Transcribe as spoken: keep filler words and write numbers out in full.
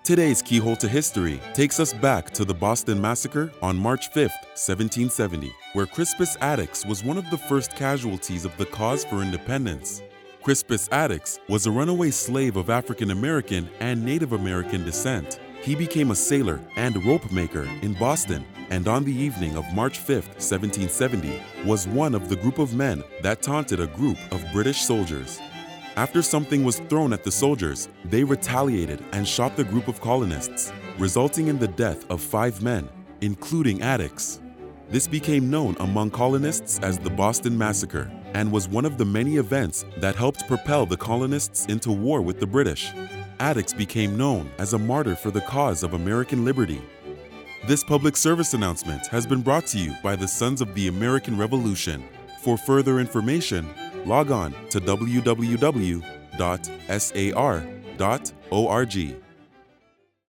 Today's Keyhole to History takes us back to the Boston Massacre on March fifth, seventeen seventy, where Crispus Attucks was one of the first casualties of the cause for independence. Crispus Attucks was a runaway slave of African American and Native American descent. He became a sailor and rope maker in Boston, and on the evening of March fifth, seventeen seventy, was one of the group of men that taunted a group of British soldiers. After something was thrown at the soldiers, they retaliated and shot the group of colonists, resulting in the death of five men, including Attucks. This became known among colonists as the Boston Massacre and was one of the many events that helped propel the colonists into war with the British. Attucks became known as a martyr for the cause of American liberty. This public service announcement has been brought to you by the Sons of the American Revolution. For further information, log on to w w w dot s a r dot org.